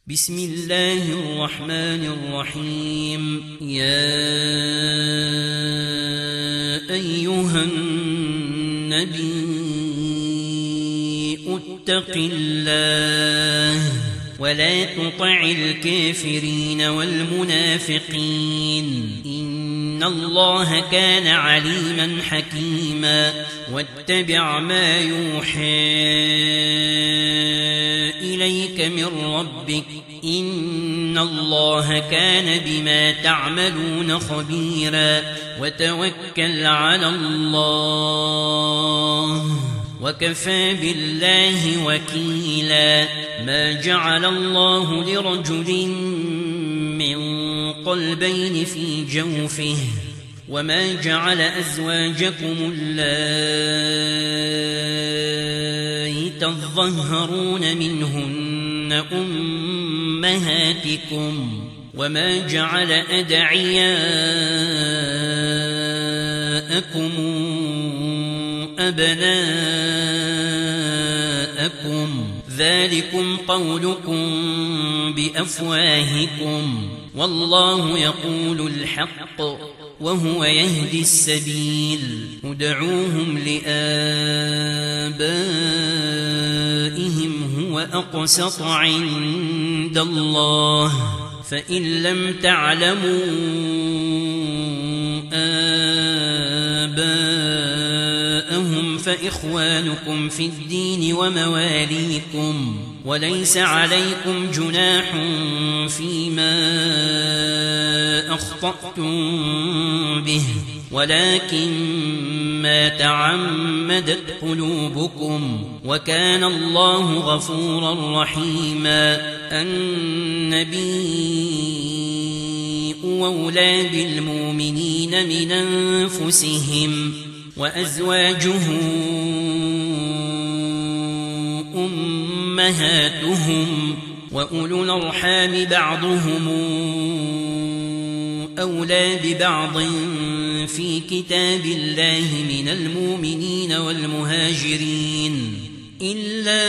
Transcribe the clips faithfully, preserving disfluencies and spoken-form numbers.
بسم الله الرحمن الرحيم. يا أيها النبي اتق الله ولا تطع الكافرين والمنافقين إن الله كان عليما حكيما. واتبع ما يوحى إليك من ربك إن الله كان بما تعملون خبيرا. وتوكل على الله وكفى بالله وكيلا. ما جعل الله لرجل من قلبين في جوفه وما جعل أزواجكم اللائي تظهرون منهن أمهاتكم وما جعل أدعياءكم أبناءكم ذلكم قولكم بأفواهكم والله يقول الحق وهو يهدي السبيل. ادعوهم لآبائهم هو أقسط عند الله فإن لم تعلموا آباءهم فإخوانكم في الدين ومواليكم وليس عليكم جناح فيما أخطأتم به ولكن ما تعمدت قلوبكم وكان الله غفورا رحيما. النبي أولى بالمؤمنين من أنفسهم وأزواجه أمهاتهم وأولو الأرحام بعضهم أولى ببعض في كتاب الله من المؤمنين والمهاجرين إلا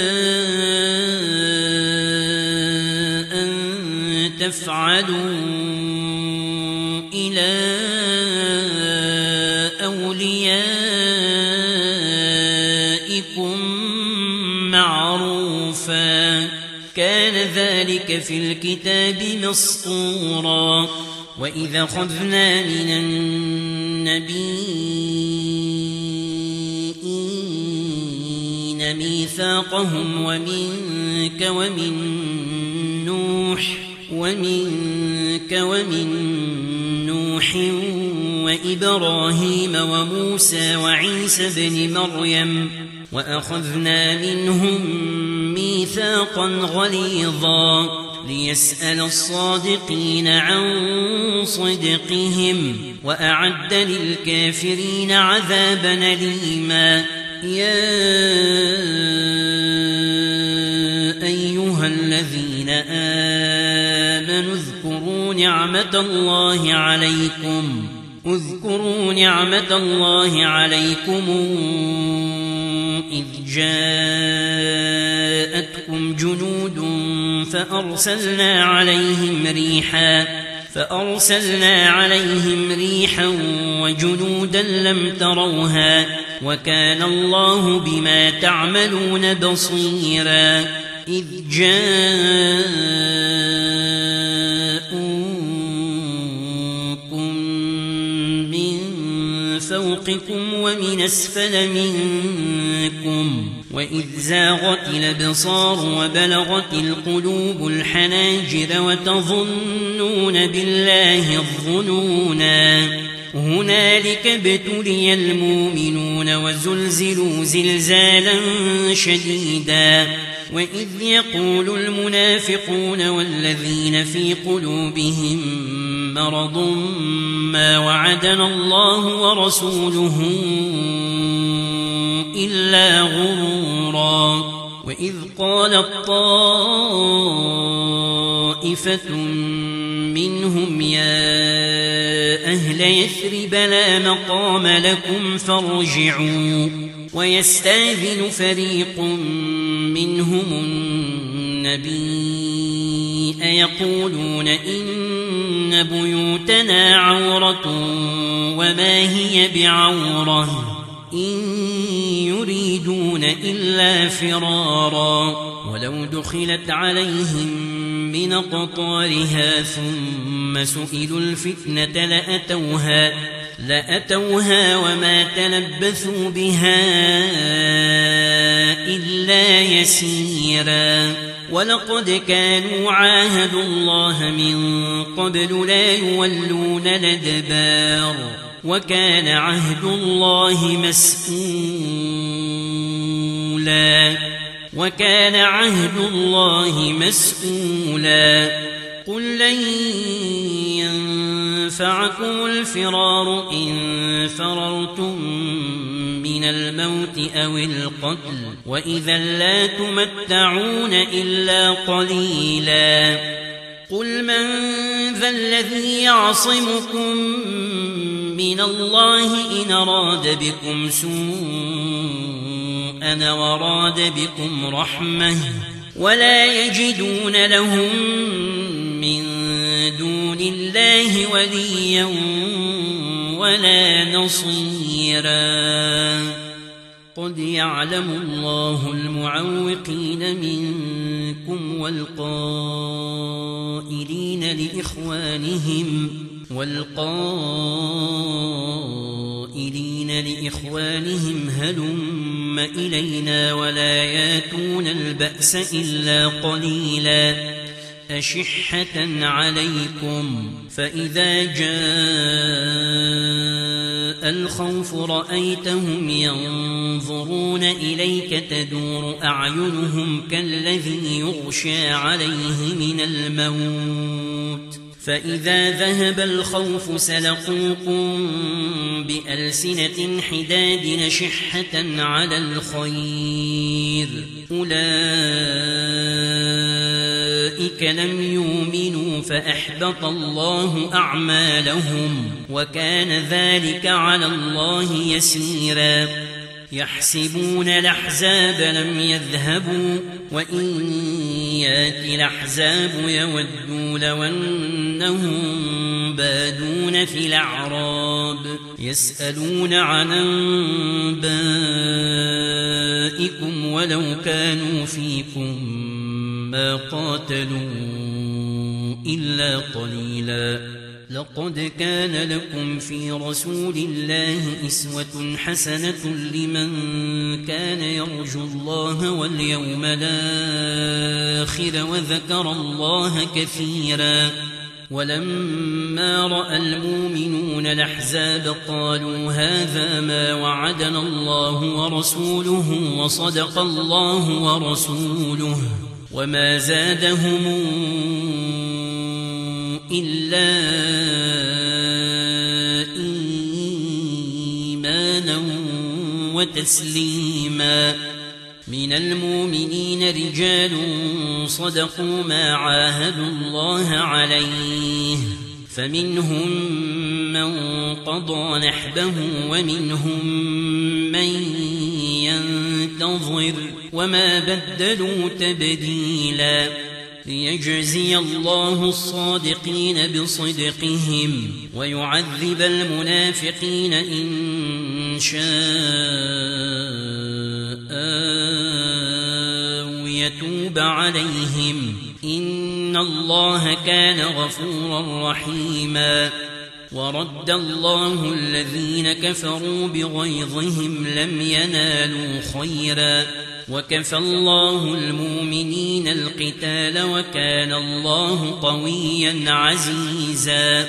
أن تفعلوا إلى أوليائكم معروفا كان ذلك في الكتاب مسطورا. وإذا أخذنا من النبيين ميثاقهم ومنك ومن نوح ومنك ومن نوح وإبراهيم وموسى وعيسى بن مريم وأخذنا منهم ميثاقا غليظا ليسأل الصادقين عن صدقهم وأعد للكافرين عذابا أليما. يا أيها الذين آمنوا اذكروا نعمة الله عليكم اذكروا نعمة الله عليكم إذ جاءتكم جنود فأرسلنا عليهم ريحا فأرسلنا عليهم ريحا وجنودا لم تروها وكان الله بما تعملون بصيرا. إذ جاءوكم من فوقكم ومن أسفل منكم وإذ زاغت الأبصار وبلغت القلوب الحناجر وتظنون بالله الظنونا هنالك ابتلي المؤمنون وزلزلوا زلزالا شديدا. وإذ يقول المنافقون والذين في قلوبهم مرض ما وعدنا الله ورسوله إلا غرورا. وإذ قالت طائفة منهم يا أهل يثرب لا مقام لكم فارجعوا ويستأذن فريق منهم النبي أيقولون إن بيوتنا عورة وما هي بعورة إن يريدون إلا فرارا ولو دخلت عليهم من أقطارها ثم سئلوا الفتنة لأتوها لأتوها وما تلبثوا بها إلا يسيرا ولقد كانوا عاهدوا الله من قبل لا يولون الأدبار وكان عهد الله مسؤولا وكان عهد الله مسؤولا قل لن ينفعكم الفرار إن فررتم من الموت أو القتل وإذا لا تمتعون إلا قليلا قل من ذا الذي يعصمكم من الله إن أراد بكم سوءا وراد بكم رحمة ولا يجدون لهم من دون الله وليا ولا نصيرا قد يعلم الله المعوقين منكم والقائلين لإخوانهم والقائلين لإخوانهم هلم إلينا ولا ياتون البأس إلا قليلا أشحة عليكم فإذا جاء الخوف رأيتهم ينظرون إليك تدور أعينهم كالذي يغشى عليه من الموت فإذا ذهب الخوف سلقوكم بألسنة حداد نشحة على الخير أولئك لم يؤمنوا فأحبط الله أعمالهم وكان ذلك على الله يسيرا يحسبون الأحزاب لم يذهبوا وإن يأتي الأحزاب يودوا لو أنهم بادون في الأعراب يسألون عن أنبائكم ولو كانوا فيكم ما قاتلوا إلا قليلا لقد كان لكم في رسول الله أسوة حسنة لمن كان يرجو الله واليوم الآخر وذكر الله كثيرا ولما رأى المؤمنون الأحزاب قالوا هذا ما وعدنا الله ورسوله وصدق الله ورسوله وما زادهم إلا إيمانا وتسليما من المؤمنين رجال صدقوا ما عاهدوا الله عليه فمنهم من قضى نحبه ومنهم من ينتظر وما بدلوا تبديلا ليجزي الله الصادقين بصدقهم ويعذب المنافقين إن شاء أو يتوب عليهم إن الله كان غفورا رحيما ورد الله الذين كفروا بغيظهم لم ينالوا خيرا وكفى الله المؤمنين القتال وكان الله قويا عزيزا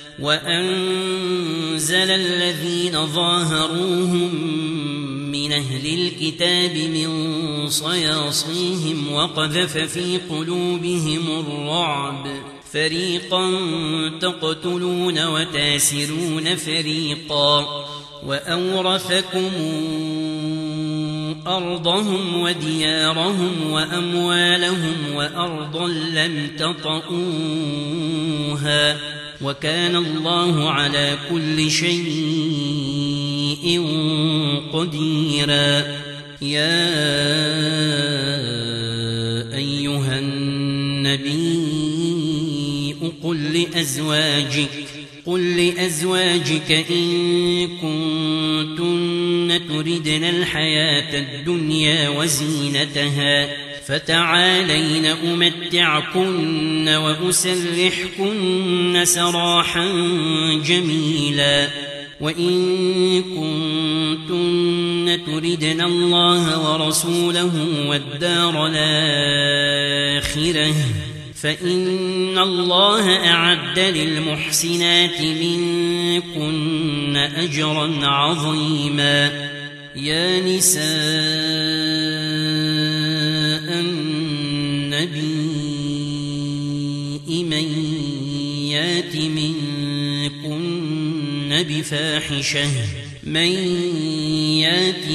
وأنزل الذين ظاهروهم من أهل الكتاب من صياصيهم وقذف في قلوبهم الرعب فريقا تقتلون وتاسرون فريقا وأورثكم أرضهم وديارهم وأموالهم وأرضا لم تطئوها وكان الله على كل شيء قديرا يا أيها النبي قل لأزواجك قل لأزواجك إن كنتن تردن الحياة الدنيا وزينتها فتعالين أمتعكن وأسرحكن سراحا جميلا وإن كنتن تردن الله ورسوله والدار الآخرة فإن الله أعد للمحسنات منكن أجرا عظيما يا نساء النبي من يات منكن بفاحشة من يات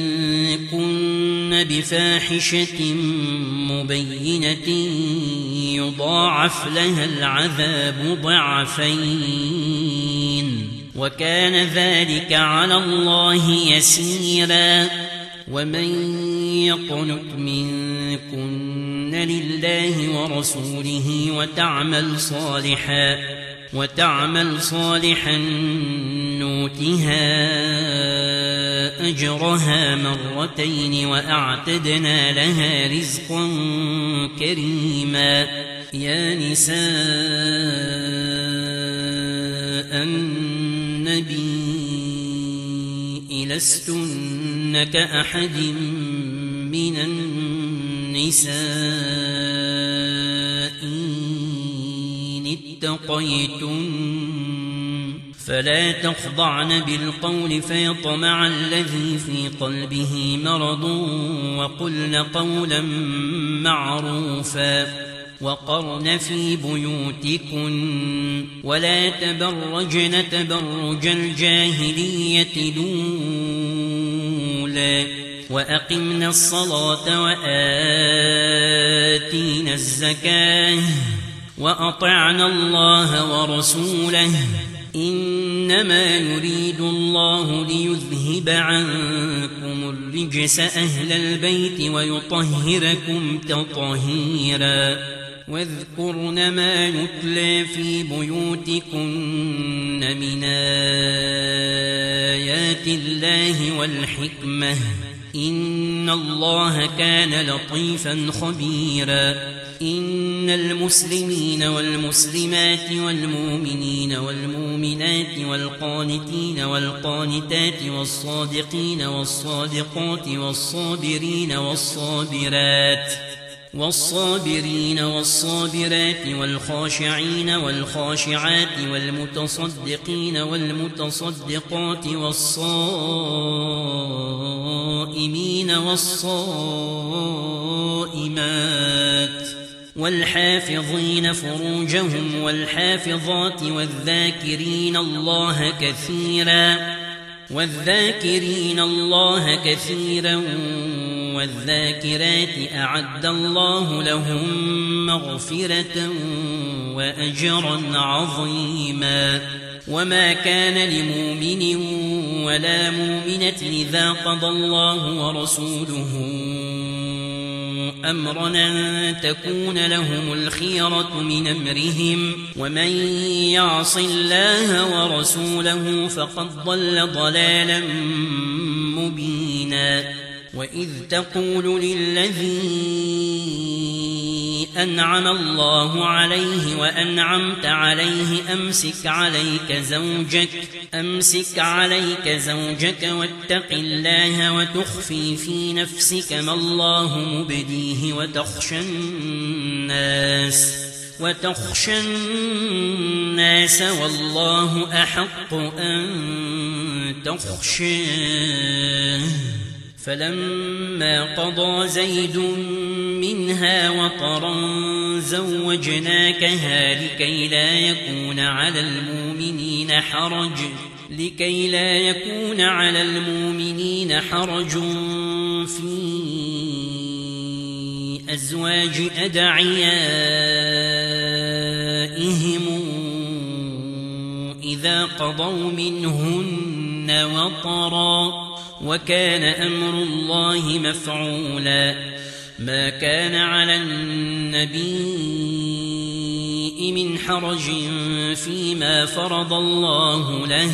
منكن بفاحشة مبينة يضاعف لها العذاب ضعفين وكان ذلك على الله يسيرا ومن يقنت منكن لله ورسوله وتعمل صالحا وتعمل صالحا نؤتها أجرها مرتين وأعتدنا لها رزقا كريما يا نساء النبي لستن كأحد من النساء إن اتقيتن فلا تخضعن بالقول فيطمع الذي في قلبه مرض وقلن قولا معروفا وقرن في بيوتكن ولا تبرجن تبرج الجاهلية الأولى وأقمنا الصلاة وآتينا الزكاة وأطعنا الله ورسوله إنما يريد الله ليذهب عنكم الرجس أهل البيت ويطهركم تطهيرا واذكرن ما يتلى في بيوتكن من آيات الله والحكمة إن الله كان لطيفا خبيرا إن المسلمين والمسلمات والمؤمنين والمؤمنات والقانتين والقانتات والصادقين والصادقات والصابرين والصابرات والصابرين والصابرات والخاشعين والخاشعات والمتصدقين والمتصدقات والصائمين والصائمات والحافظين فروجهم والحافظات والذاكرين الله كثيرا والذاكرين الله كثيرا والذاكرات أعد الله لهم مغفرة وأجرا عظيما وما كان لمؤمن ولا مؤمنة إذا قضى الله ورسوله أمرا أن تكون لهم الخيرة من أمرهم ومن يعص الله ورسوله فقد ضل ضلالا مبينا وإذ تقول للذي أنعم الله عليه وأنعمت عليه أمسك عليك زوجك أمسك عليك زوجك واتق الله وتخفي في نفسك ما الله مبديه وتخشى الناس وتخشى الناس والله أحق أن تخشاه فلما قضى زيد منها وطرا زوجناكها لكي لا يكون على المؤمنين حرج لكي لا يكون على المؤمنين حرج في أزواج أدعيائهم إذا قضوا منهن وطرا وكان أمر الله مفعولا ما كان على النبي من حرج فيما فرض الله له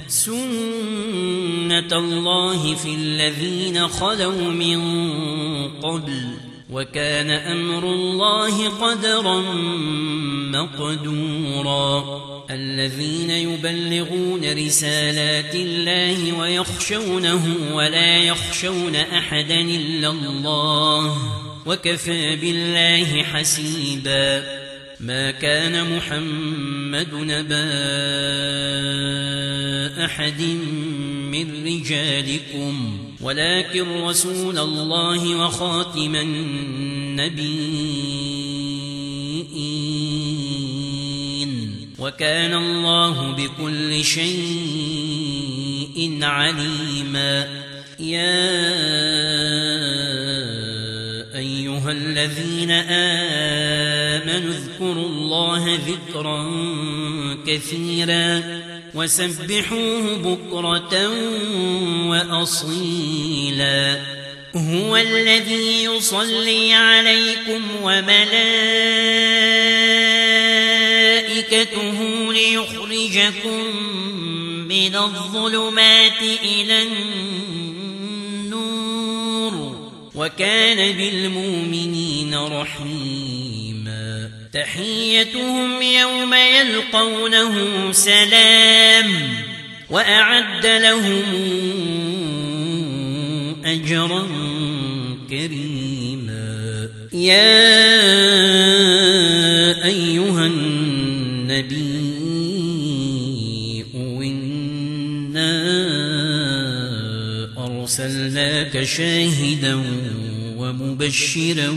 سنة الله في الذين خلوا من قبل وكان أمر الله قدرا مقدورا الذين يبلغون رسالات الله ويخشونه ولا يخشون أحدا إلا الله وكفى بالله حسيبا ما كان محمد نبا أحد من رجالكم ولكن رسول الله وخاتم النبيين وكان الله بكل شيء عليما يا أيها الذين آمنوا اذكروا الله ذكرا كثيرا وسبحوه بكرة وأصيلا هو الذي يصلي عليكم وملائكته ليخرجكم من الظلمات إلى النور وكان بالمؤمنين رحيما تحيتهم يوم يلقونه سلام وأعد لهم أجرا كريما يا أيها النبي إنا أرسلناك شاهدا ومبشرا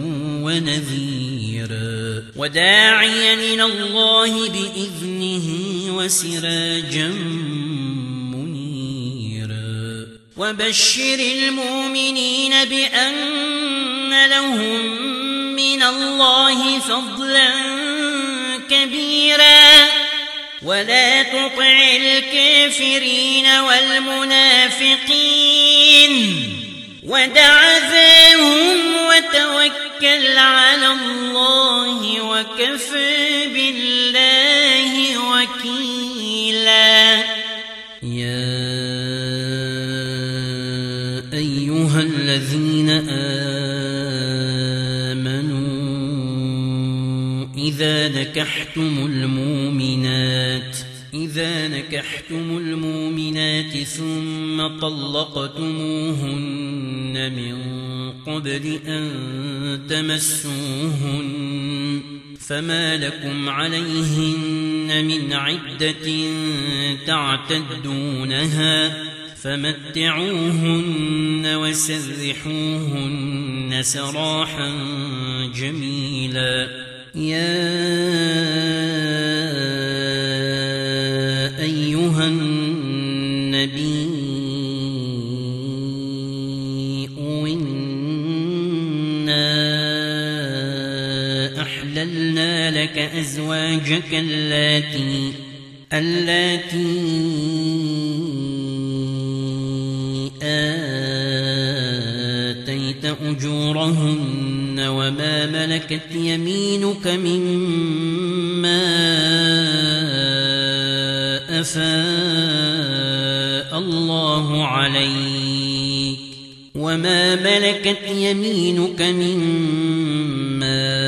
ونذيرا وداعيا إلى الله بإذنه وسراجا منيرا وبشر المؤمنين بأن لهم من الله فضلا كبيرا ولا تطع الكافرين والمنافقين ودع ذاهم وتوكل على الله وكفى بالله وكيلا يا أيها الذين آمنوا إذا نكحتم المؤمنات إذا نكحتم المؤمنات ثم طلقتموهن من قبل أن تمسوهن فما لكم عليهن من عدة تعتدونها فمتعوهن وسرحوهن سراحا جميلا يا أيها النبي إنا أحللنا لك أزواجك اللاتي اللاتي آتيت أجورهن وما ملكت يمينك مما أفاء الله عليك وما ملكت يمينك مما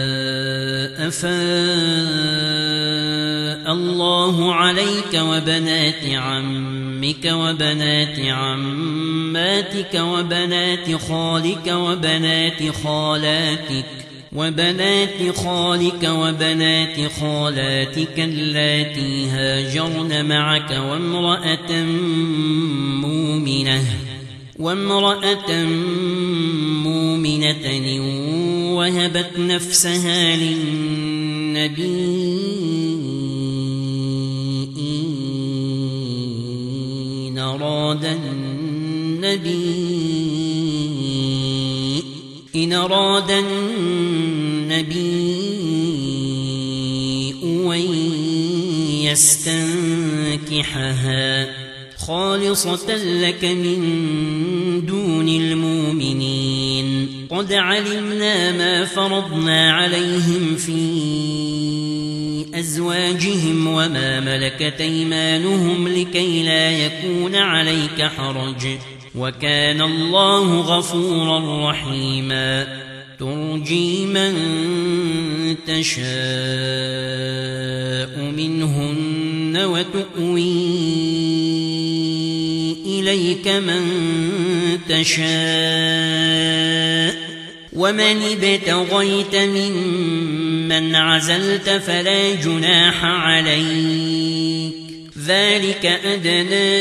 أفاء الله عليك وبنات عمك وبنات عماتك وبنات خالك وبنات خالاتك وبنات خالك وبنات خالاتك اللاتي هاجرن معك وامرأة مؤمنة وامرأة مؤمنة وهبت نفسها للنبي إن أراد النبي إن أراد النبي أن يستنكحها خالصة لك من دون المؤمنين قد علمنا ما فرضنا عليهم في أزواجهم وما ملكت أيمانهم لكي لا يكون عليك حرج وكان الله غفورا رحيما ترجي من تشاء منهن وتؤوي إليك من تشاء ومن ابتغيت ممن عزلت فلا جناح عليك ذلك أدنى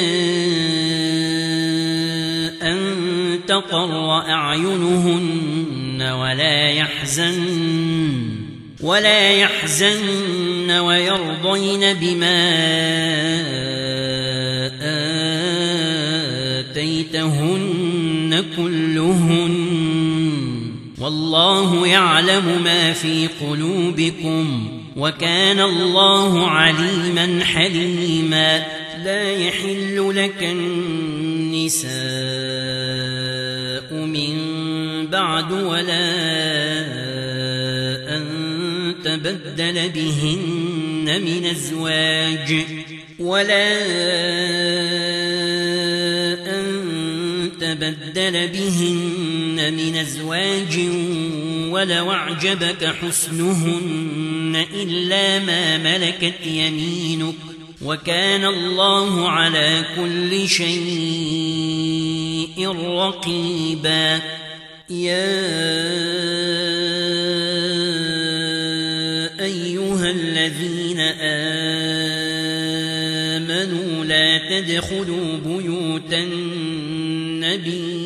أن تقر أعينهن ولا يحزن ولا يحزن ويرضين بما آتيتهن كلهن والله يعلم ما في قلوبكم وكان الله عليما حليما لا يحل لك النساء من بعد ولا أن تبدل بهن من أزواج ولا أن تبدل بهن من أزواج ولو أعجبك حسنهن إلا ما ملكت يمينك وكان الله على كل شيء رقيبا يا أيها الذين آمنوا لا تدخلوا بيوت النبي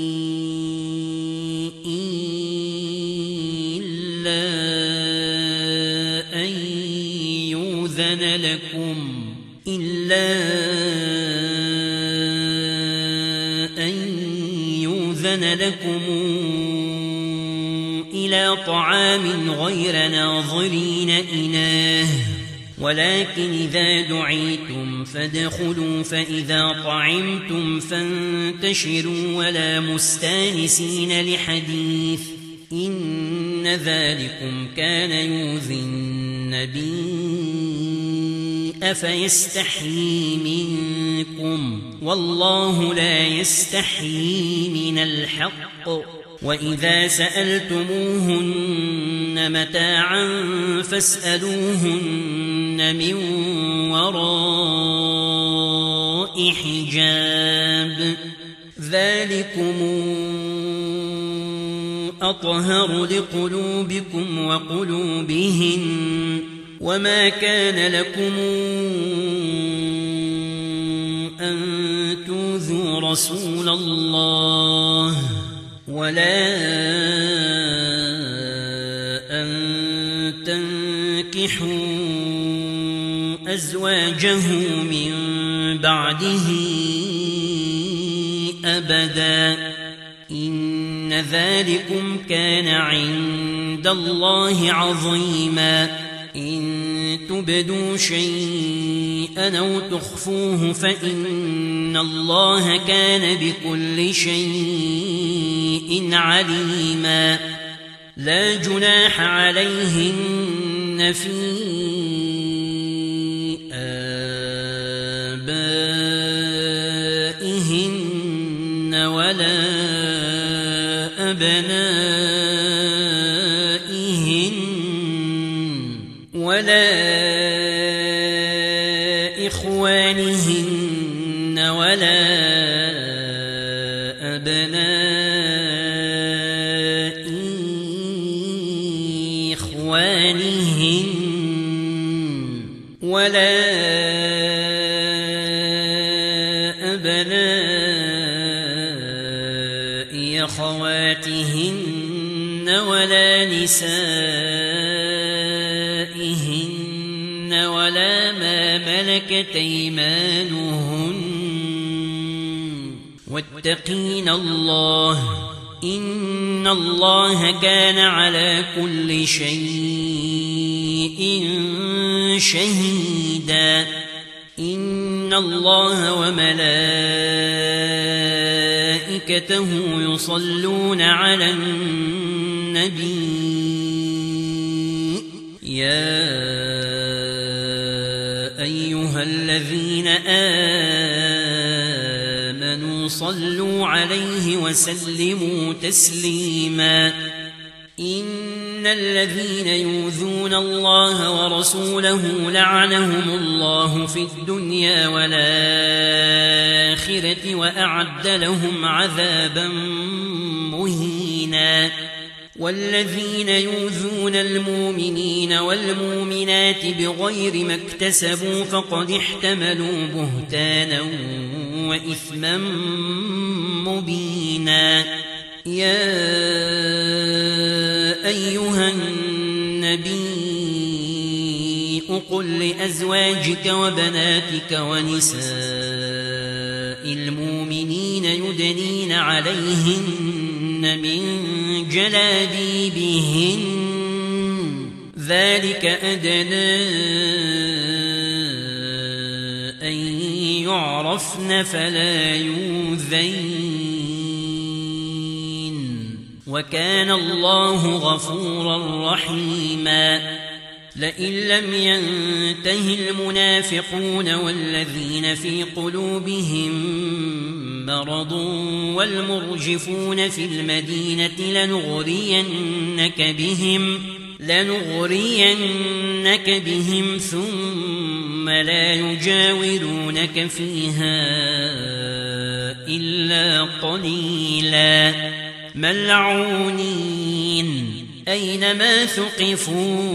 إلا أن يؤذن لكم إلا أن يؤذن لكم إلى طعام غير ناظرين إناه ولكن إذا دعيتم فادخلوا فإذا طعمتم فانتشروا ولا مستانسين لحديث إن ذلكم كان يؤذي النبي أفيستحيي منكم والله لا يستحيي من الحق وإذا سألتموهن متاعا فاسألوهن من وراء حجاب ذلكم أطهر لقلوبكم وقلوبهن وما كان لكم أن تؤذوا رسول الله ولا أن تنكحوا أزواجه من بعده أبدا إن ذلكم كان عند الله عظيما إن تبدوا شيئا أو تخفوه فإن الله كان بكل شيء عليما لا جناح عليهن في آبائهن ولا أبنائهن ولا إخوانهن ولا أبناء إخوانهن ولا أبناء أخواتهن ولا نسائهن ولا ما ملكت أيمانهن واتقين الله إن الله كان على كل شيء شهيدا إن إن الله وملائكته يصلون على النبي يا أيها الذين آمنوا صلوا عليه وسلموا تسليما إن الذين يؤذون الله ورسوله لعنهم الله في الدنيا والآخرة وأعد لهم عذابا مهينا والذين يؤذون المؤمنين والمؤمنات بغير ما اكتسبوا فقد احتملوا بهتانا وإثما مبينا يا أيها النبي قل لأزواجك وبناتك ونساء المؤمنين يدنين عليهن من جلابيبهن ذلك أدنى أن يعرفن فلا يؤذين وكان الله غفورا رحيما لئن لم ينته المنافقون والذين في قلوبهم مرض والمرجفون في المدينة لنغرينك بهم لنغرينك بهم ثم لا يجاورونك فيها إلا قليلا ملعونين أينما ثقفوا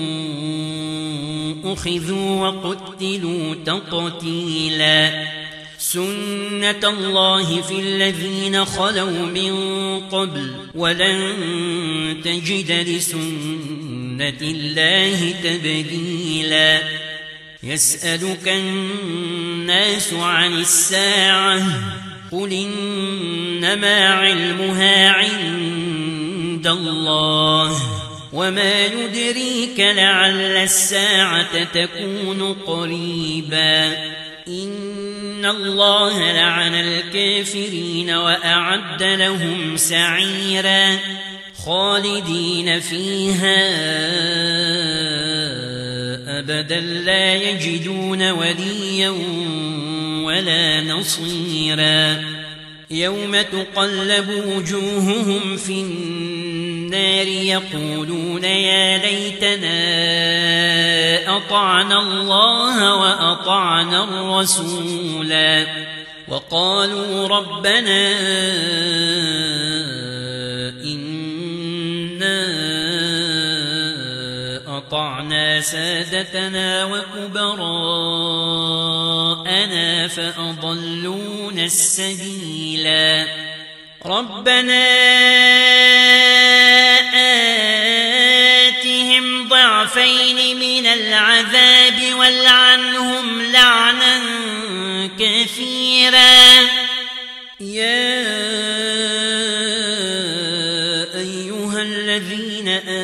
أخذوا وقتلوا تقتيلا سنة الله في الذين خلوا من قبل ولن تجد لسنة الله تبديلا يسألك الناس عن الساعة قل إنما علمها عند الله وما يدريك لعل الساعة تكون قريبا إن الله لعن الكافرين وأعد لهم سعيرا خالدين فيها أبدا لا يجدون وليا ولا نصيرا يوم تقلب وجوههم في النار يقولون يا ليتنا أطعنا الله وأطعنا الرسولا وقالوا ربنا إنا أطعنا سادتنا وكبراءنا فأضلونا السبيلا ربنا آتهم ضعفين من العذاب والعنهم لعنا كثيرا يا أيها الذين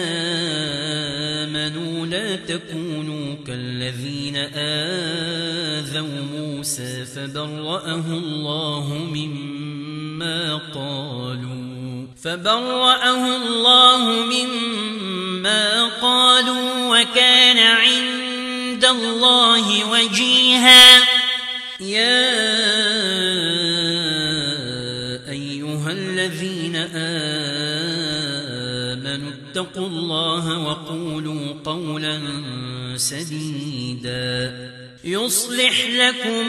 آمنوا لا تكونوا كالذين آذوا موسى فبرأه الله مما قالوا فبرأه الله مما قالوا وكان عند الله وجيها يا أيها الذين آمنوا اتقوا الله وقولوا قولا سديدا يصلح لكم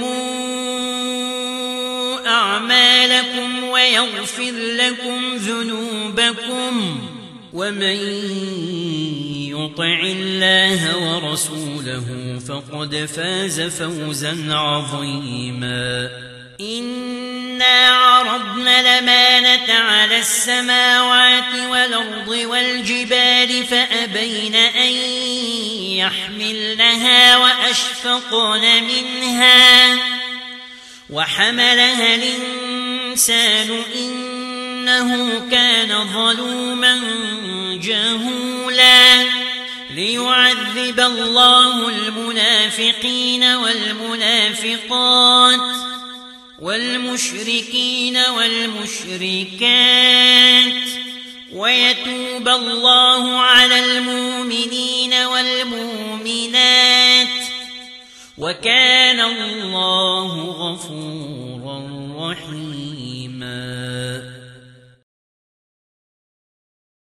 أعمالكم ويغفر لكم ذنوبكم ومن يطع الله ورسوله فقد فاز فوزا عظيما إنا عرضنا الأمانة على السماوات والأرض والجبال فأبين أن يحملنها وأشفقن منها وحملها الإنسان إنه كان ظلوما جهولا ليعذب الله المنافقين والمنافقات والمشركين والمشركات ويتوب الله على المؤمنين والمؤمنات وكان الله غفورا رحيما.